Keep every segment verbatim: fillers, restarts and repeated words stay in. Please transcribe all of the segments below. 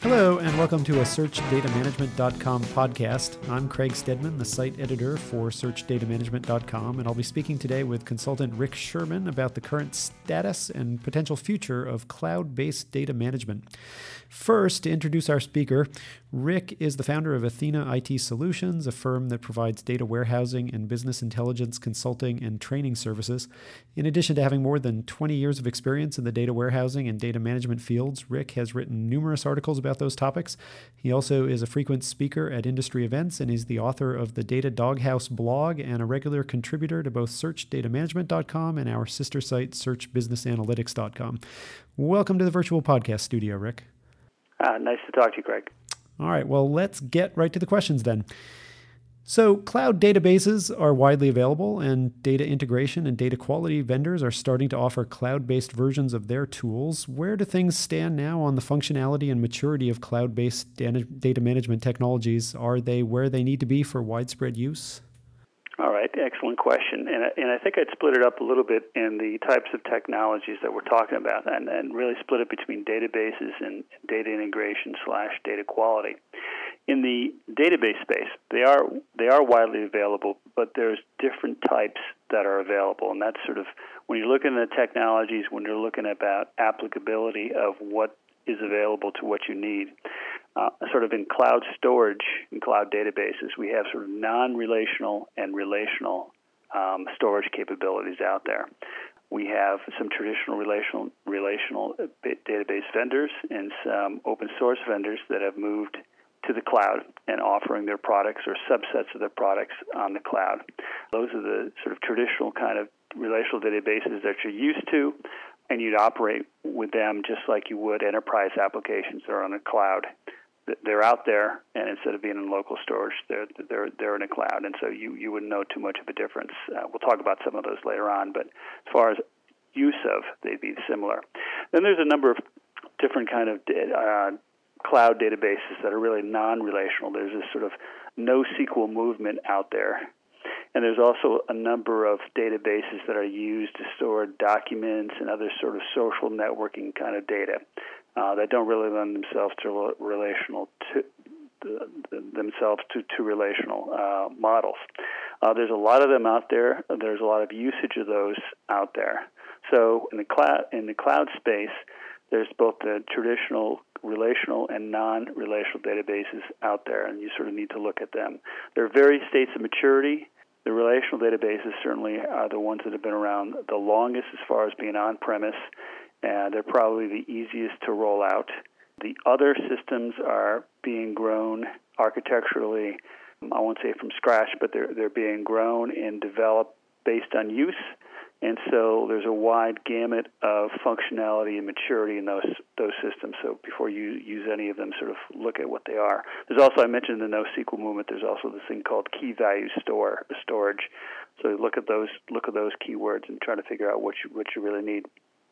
Hello, and welcome to a search data management dot com podcast. I'm Craig Stedman, the site editor for search data management dot com, and I'll be speaking today with consultant Rick Sherman about the current status and potential future of cloud-based data management. First, to introduce our speaker, Rick is the founder of Athena I T Solutions, a firm that provides data warehousing and business intelligence consulting and training services. In addition to having more than twenty years of experience in the data warehousing and data management fields, Rick has written numerous articles about those topics. He also is a frequent speaker at industry events and is the author of the Data Doghouse blog and a regular contributor to both search data management dot com and our sister site search business analytics dot com. Welcome to the virtual podcast studio, Rick. Uh, nice to talk to you, Craig. All right, well, let's get right to the questions then. So cloud databases are widely available, and data integration and data quality vendors are starting to offer cloud-based versions of their tools. Where do things stand now on the functionality and maturity of cloud-based data management technologies? Are they where they need to be for widespread use? All right, excellent question. And, and I think I'd split it up a little bit in the types of technologies that we're talking about and, and really split it between databases and data integration slash data quality. In the database space, they are they are widely available, but there's different types that are available. And that's sort of, when you're looking at technologies, when you're looking about applicability of what is available to what you need. Uh, sort of in cloud storage and cloud databases, we have sort of non-relational and relational um, storage capabilities out there. We have some traditional relational relational database vendors and some open source vendors that have moved to the cloud and offering their products or subsets of their products on the cloud. Those are the sort of traditional kind of relational databases that you're used to, and you'd operate with them just like you would enterprise applications that are on the cloud. They're out there, and instead of being in local storage, they're they're they're in a cloud, and so you, you wouldn't know too much of a difference. Uh, we'll talk about some of those later on, but as far as use of, they'd be similar. Then there's a number of different kind of uh, cloud databases that are really non-relational. There's this sort of NoSQL movement out there. And there's also a number of databases that are used to store documents and other sort of social networking kind of data uh, that don't really lend themselves to relational to the, themselves to, to relational uh, models. Uh, there's a lot of them out there. There's a lot of usage of those out there. So in the cloud in the cloud space, there's both the traditional relational and non-relational databases out there, and you sort of need to look at them. There are various states of maturity. The relational databases certainly are the ones that have been around the longest as far as being on-premise, and they're probably the easiest to roll out. The other systems are being grown architecturally, I won't say from scratch, but they're they're being grown and developed based on use. And so there's a wide gamut of functionality and maturity in those those systems. So before you use any of them, sort of look at what they are. There's also, I mentioned the NoSQL movement. There's also this thing called key value store storage. So look at those look at those keywords and try to figure out what you what you really need.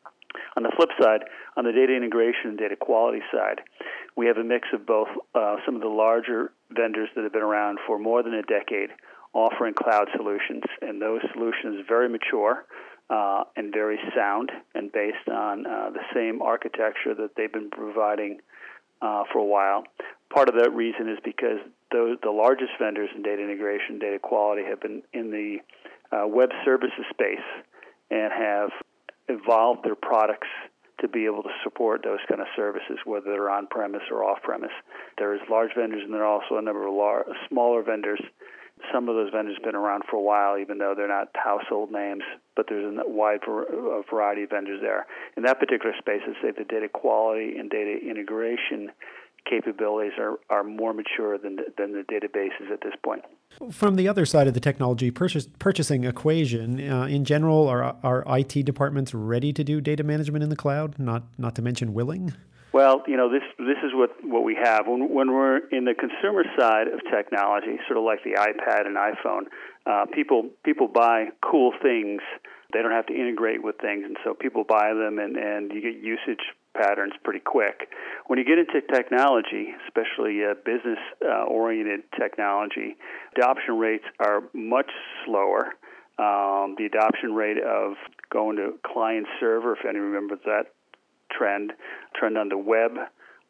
On the flip side, on the data integration and data quality side, we have a mix of both uh, some of the larger vendors that have been around for more than a decade, offering cloud solutions, and those solutions are very mature uh, and very sound and based on uh, the same architecture that they've been providing uh, for a while. Part of that reason is because those, the largest vendors in data integration, data quality have been in the uh, web services space and have evolved their products to be able to support those kind of services, whether they're on-premise or off-premise. There's large vendors, and there are also a number of large, smaller vendors. Some of those vendors have been around for a while, even though they're not household names, but there's a wide variety of vendors there. In that particular space, I'd say the data quality and data integration capabilities are, are more mature than the, than the databases at this point. From the other side of the technology purchase, purchasing equation, uh, in general, are are I T departments ready to do data management in the cloud, not not to mention willing? Well, you know, this this is what, what we have. When, when we're in the consumer side of technology, sort of like the iPad and iPhone, uh, people people buy cool things. They don't have to integrate with things, and so people buy them, and, and you get usage patterns pretty quick. When you get into technology, especially uh, business-oriented uh, technology, adoption rates are much slower. Um, the adoption rate of going to client-server, if anyone remembers that trend, trend on the web,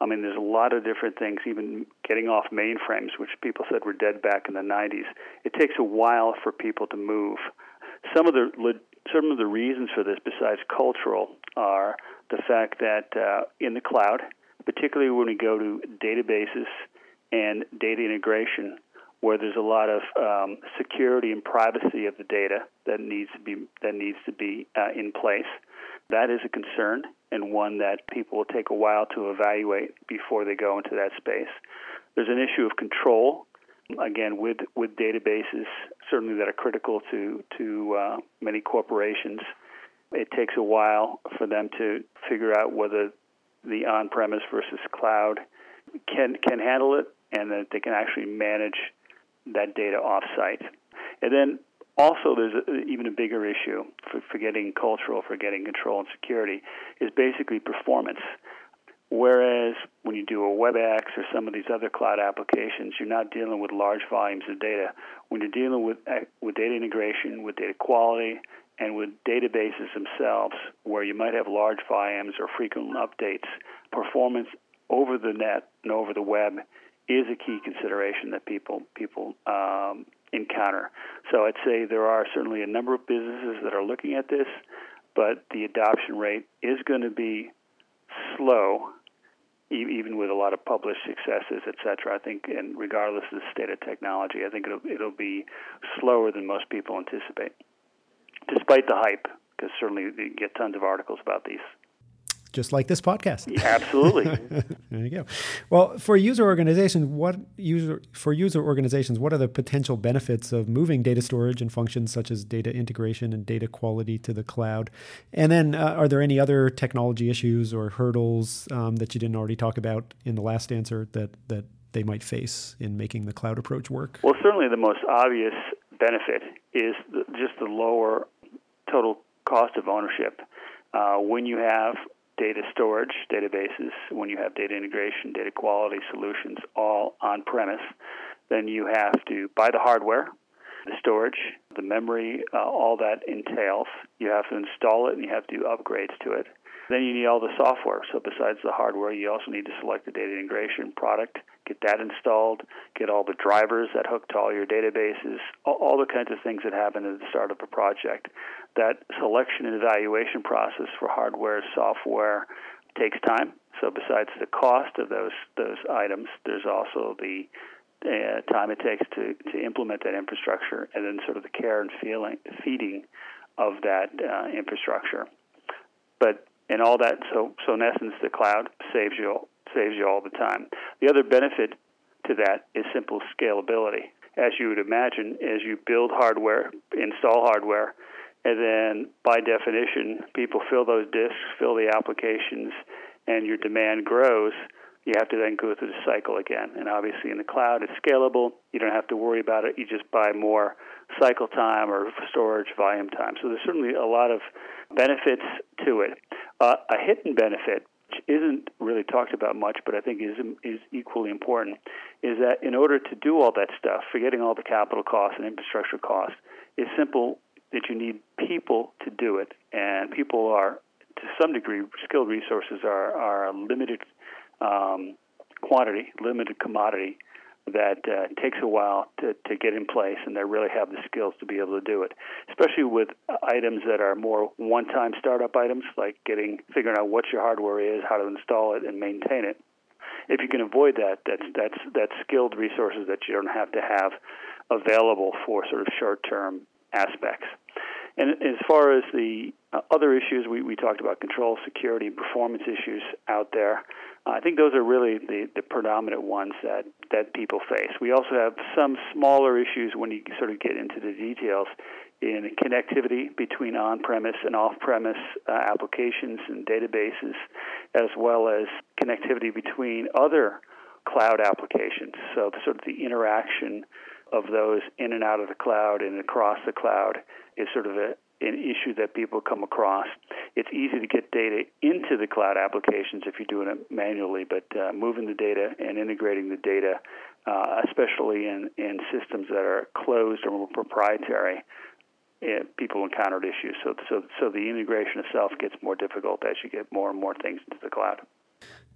I mean, there's a lot of different things, even getting off mainframes, which people said were dead back in the nineties. It takes a while for people to move. Some of the some of the reasons for this, besides cultural, are the fact that uh, in the cloud, particularly when we go to databases and data integration, where there's a lot of um, security and privacy of the data that needs to be that needs to be uh, in place. That is a concern, and one that people will take a while to evaluate before they go into that space. There's an issue of control, again, with with databases, certainly that are critical to to uh, many corporations. It takes a while for them to figure out whether the on-premise versus cloud can can handle it, and that they can actually manage that data off-site. And then also there's a, even a bigger issue for forgetting cultural, forgetting control and security, is basically performance. Whereas when you do a WebEx or some of these other cloud applications, you're not dealing with large volumes of data. When you're dealing with with data integration, with data quality, and with databases themselves, where you might have large volumes or frequent updates, performance over the net and over the web is a key consideration that people people um, encounter. So I'd say there are certainly a number of businesses that are looking at this, but the adoption rate is going to be slow, e- even with a lot of published successes, et cetera. I think, and regardless of the state of technology, I think it'll it'll be slower than most people anticipate, despite the hype, because certainly you get tons of articles about these. Just like this podcast. Yeah, absolutely. There you go. Well, for user organizations, what user for user organizations, what are the potential benefits of moving data storage and functions such as data integration and data quality to the cloud? And then, uh, are there any other technology issues or hurdles um, that you didn't already talk about in the last answer that that they might face in making the cloud approach work? Well, certainly the most obvious benefit is the, just the lower total cost of ownership. Uh, when you have data storage, databases, when you have data integration, data quality solutions all on-premise, then you have to buy the hardware, the storage, the memory, uh, all that entails. You have to install it, and you have to do upgrades to it. Then you need all the software. So besides the hardware, you also need to select the data integration product, get that installed, get all the drivers that hook to all your databases, all, all the kinds of things that happen at the start of a project. That selection and evaluation process for hardware, software takes time. So besides the cost of those those items, there's also the uh, time it takes to, to implement that infrastructure, and then sort of the care and feeling, feeding of that uh, infrastructure. But and all that, so so in essence, the cloud saves you saves you all the time. The other benefit to that is simple scalability. As you would imagine, as you build hardware, install hardware, and then by definition, people fill those disks, fill the applications, and your demand grows, you have to then go through the cycle again. And obviously in the cloud, it's scalable. You don't have to worry about it. You just buy more cycle time or storage volume time. So there's certainly a lot of benefits to it. Uh, a hidden benefit, which isn't really talked about much, but I think is is equally important, is that in order to do all that stuff, forgetting all the capital costs and infrastructure costs, it's simple that you need people to do it. And people are, to some degree, skilled resources are, are a limited um, quantity, limited commodity that uh, takes a while to, to get in place, and they really have the skills to be able to do it, especially with items that are more one-time startup items, like getting figuring out what your hardware is, how to install it, and maintain it. If you can avoid that, that's that's that's skilled resources that you don't have to have available for sort of short-term aspects. And as far as the uh, other issues, we, we talked about control, security, performance issues out there. Uh, I think those are really the, the predominant ones that, that people face. We also have some smaller issues when you sort of get into the details in connectivity between on-premise and off-premise uh, applications and databases, as well as connectivity between other cloud applications. So the, sort of the interaction of those in and out of the cloud and across the cloud is sort of a, an issue that people come across. It's easy to get data into the cloud applications if you're doing it manually, but uh, moving the data and integrating the data, uh, especially in, in systems that are closed or more proprietary, uh, people encountered issues. So, so, so the integration itself gets more difficult as you get more and more things into the cloud.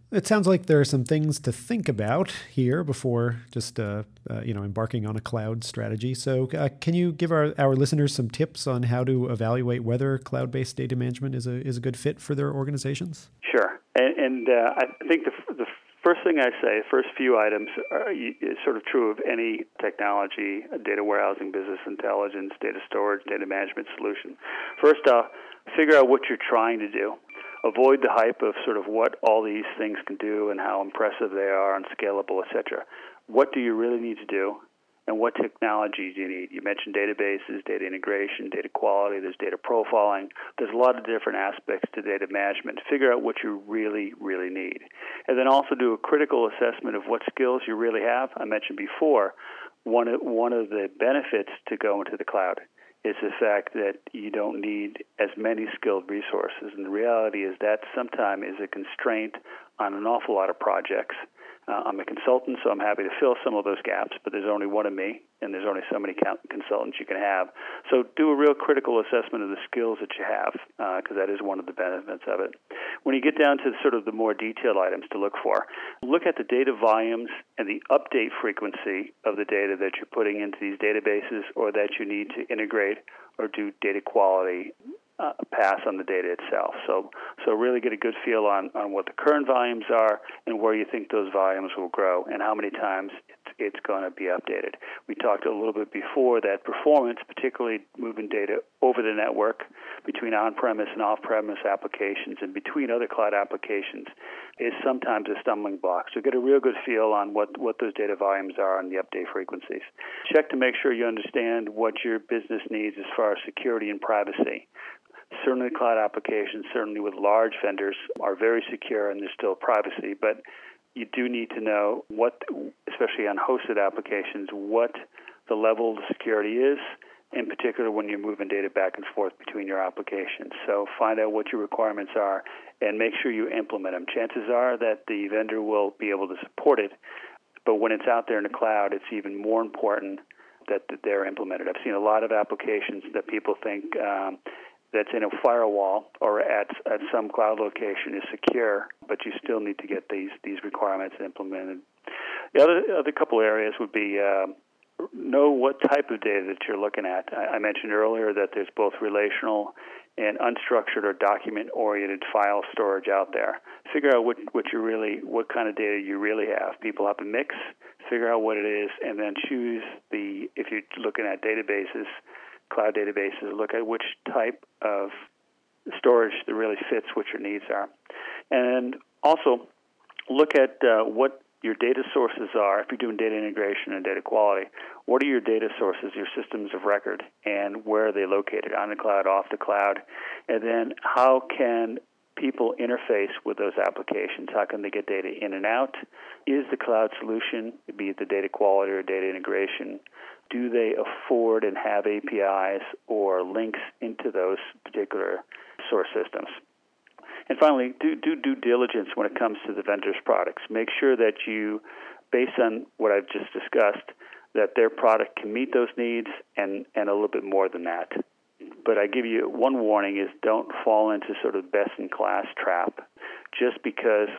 It sounds like there are some things to think about here before just uh, uh, you know embarking on a cloud strategy. So uh, can you give our, our listeners some tips on how to evaluate whether cloud-based data management is a is a good fit for their organizations? Sure. And, and uh, I think the, the first thing I say, first few items, are, is sort of true of any technology, data warehousing, business intelligence, data storage, data management solution. First off, figure out what you're trying to do. Avoid the hype of sort of what all these things can do and how impressive they are and scalable, et cetera. What do you really need to do, and what technology do you need? You mentioned databases, data integration, data quality, there's data profiling. There's a lot of different aspects to data management. Figure out what you really, really need. And then also do a critical assessment of what skills you really have. I mentioned before, one of, one of the benefits to go into the cloud is the fact that you don't need as many skilled resources. And the reality is that sometimes is a constraint on an awful lot of projects. Uh, I'm a consultant, so I'm happy to fill some of those gaps, but there's only one of me, and there's only so many consultants you can have. So do a real critical assessment of the skills that you have, because uh, that is one of the benefits of it. When you get down to sort of the more detailed items to look for, look at the data volumes and the update frequency of the data that you're putting into these databases or that you need to integrate or do data quality Uh, pass on the data itself. So so really get a good feel on, on what the current volumes are and where you think those volumes will grow and how many times it's, it's going to be updated. We talked a little bit before that performance, particularly moving data over the network between on-premise and off-premise applications and between other cloud applications, is sometimes a stumbling block. So get a real good feel on what, what those data volumes are and the update frequencies. Check to make sure you understand what your business needs as far as security and privacy. Certainly cloud applications, certainly with large vendors, are very secure and there's still privacy, but you do need to know what, especially on hosted applications, what the level of security is, in particular when you're moving data back and forth between your applications. So find out what your requirements are and make sure you implement them. Chances are that the vendor will be able to support it, but when it's out there in the cloud, it's even more important that, that they're implemented. I've seen a lot of applications that people think um, that's in a firewall or at at some cloud location is secure, but you still need to get these these requirements implemented. The other other couple areas would be uh, know what type of data that you're looking at. I, I mentioned earlier that there's both relational and unstructured or document-oriented file storage out there. Figure out what what you really what kind of data you really have. People have a mix. Figure out what it is, and then choose the if you're looking at databases. Cloud databases, look at which type of storage that really fits what your needs are. And also look at uh, what your data sources are. If you're doing data integration and data quality, what are your data sources, your systems of record, and where are they located, on the cloud, off the cloud? And then how can people interface with those applications? How can they get data in and out? Is the cloud solution, be it the data quality or data integration, do they afford and have A P Is or links into those particular source systems? And finally, do, do due diligence when it comes to the vendor's products. Make sure that you, based on what I've just discussed, that their product can meet those needs and, and a little bit more than that. But I give you one warning is don't fall into sort of best-in-class trap just because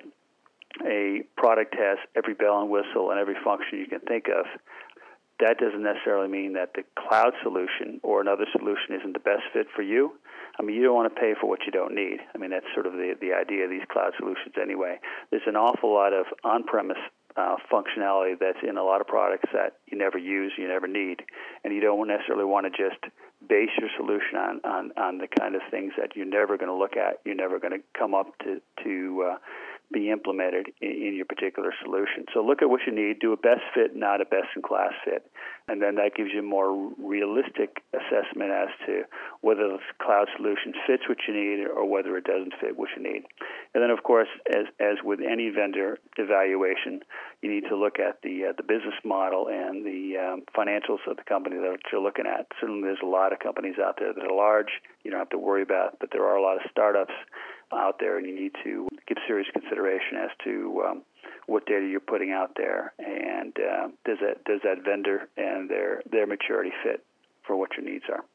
a product has every bell and whistle and every function you can think of. That doesn't necessarily mean that the cloud solution or another solution isn't the best fit for you. I mean, you don't want to pay for what you don't need. I mean, that's sort of the, the idea of these cloud solutions anyway. There's an awful lot of on-premise uh, functionality that's in a lot of products that you never use, you never need, and you don't necessarily want to just base your solution on, on, on the kind of things that you're never going to look at, you're never going to come up to, to uh, be implemented in, in your particular solution. So look at what you need, do a best fit, not a best-in-class fit, and then that gives you a more realistic assessment as to whether the cloud solution fits what you need or whether it doesn't fit what you need. And then, of course, as as with any vendor evaluation, you need to look at the uh, the business model and the um, financials of the company that you're looking at. Certainly there's a lot of companies out there that are large, you don't have to worry about, but there are a lot of startups out there, and you need to give serious consideration as to um, what data you're putting out there, and uh, does that does that vendor and their their maturity fit for what your needs are.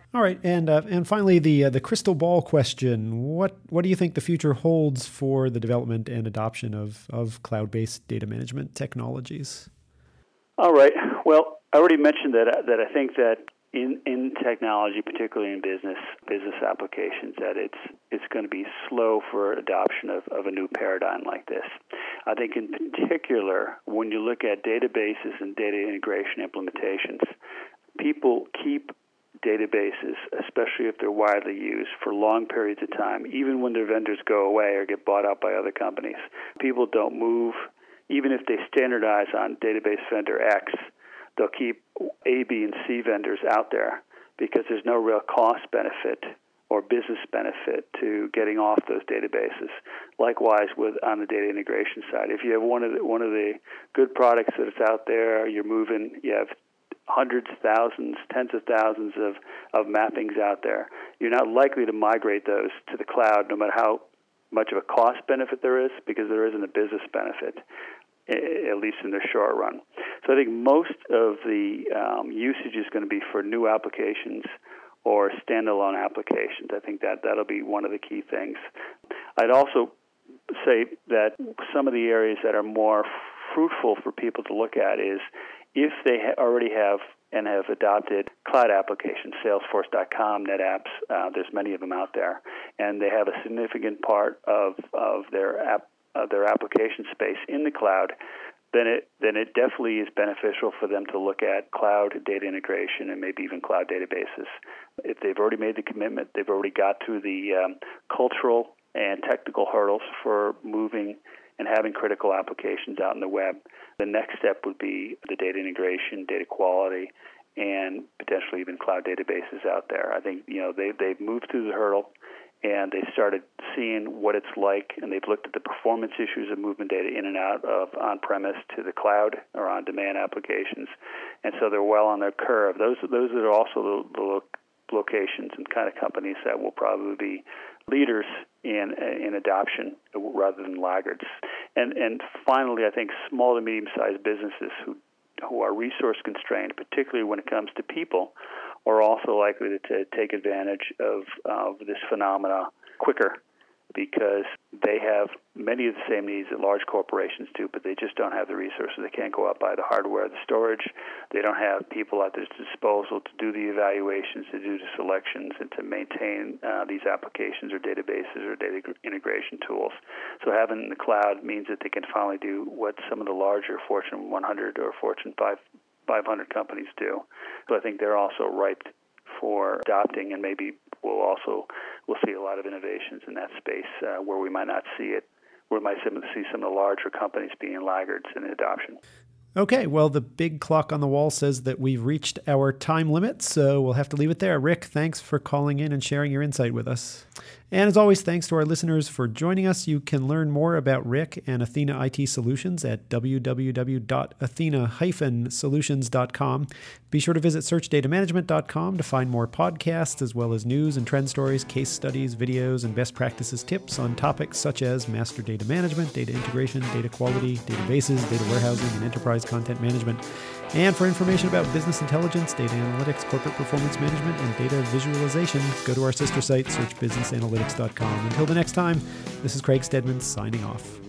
All right, and uh, and finally, the uh, the crystal ball question: What what do you think the future holds for the development and adoption of of cloud-based data management technologies? All right. Well, I already mentioned that that I think that in in technology, particularly in business business applications, that it's it's going to be slow for adoption of, of a new paradigm like this. I think in particular, when you look at databases and data integration implementations, people keep databases, especially if they're widely used, for long periods of time, even when their vendors go away or get bought out by other companies. People don't move. Even if they standardize on database vendor X, they'll keep A, B, and C vendors out there because there's no real cost benefit or business benefit to getting off those databases. Likewise, with on the data integration side, if you have one of the, one of the good products that is out there, you're moving, you have hundreds, thousands, tens of thousands of, of mappings out there. You're not likely to migrate those to the cloud, no matter how much of a cost benefit there is, because there isn't a business benefit, at least in the short run. So I think most of the um, usage is going to be for new applications or standalone applications. I think that that'll be one of the key things. I'd also say that some of the areas that are more fruitful for people to look at is if they ha- already have and have adopted cloud applications, Salesforce dot com, NetApps, uh, there's many of them out there, and they have a significant part of, of their app, uh, their application space in the cloud, then it then it definitely is beneficial for them to look at cloud data integration and maybe even cloud databases. If they've already made the commitment, they've already got through the um, cultural and technical hurdles for moving and having critical applications out in the web. The next step would be the data integration, data quality, and potentially even cloud databases out there. I think you know they they've moved through the hurdle, and they started seeing what it's like, and they've looked at the performance issues of moving data in and out of on-premise to the cloud or on-demand applications, and so they're well on their curve. Those those are also the, the locations and kind of companies that will probably be leaders in in adoption rather than laggards. And and finally, I think small to medium-sized businesses who who are resource constrained, particularly when it comes to people, are also likely to, to take advantage of, of this phenomena quicker because they have many of the same needs that large corporations do, but they just don't have the resources. They can't go out buy the hardware, the storage. They don't have people at their disposal to do the evaluations, to do the selections, and to maintain uh, these applications or databases or data integration tools. So having the cloud means that they can finally do what some of the larger Fortune one hundred or Fortune five hundred companies do. So I think they're also ripe for adopting, and maybe we'll also we'll see a lot of innovations in that space uh, where we might not see it, where we might see some of the larger companies being laggards in adoption. Okay, well, the big clock on the wall says that we've reached our time limit, so we'll have to leave it there. Rick, thanks for calling in and sharing your insight with us. And as always, thanks to our listeners for joining us. You can learn more about Rick and Athena I T Solutions at w w w dot athena dash solutions dot com. Be sure to visit search data management dot com to find more podcasts, as well as news and trend stories, case studies, videos, and best practices tips on topics such as master data management, data integration, data quality, databases, data warehousing, and enterprise content management. And for information about business intelligence, data analytics, corporate performance management, and data visualization, go to our sister site, search business analytics dot com. Until the next time, this is Craig Stedman signing off.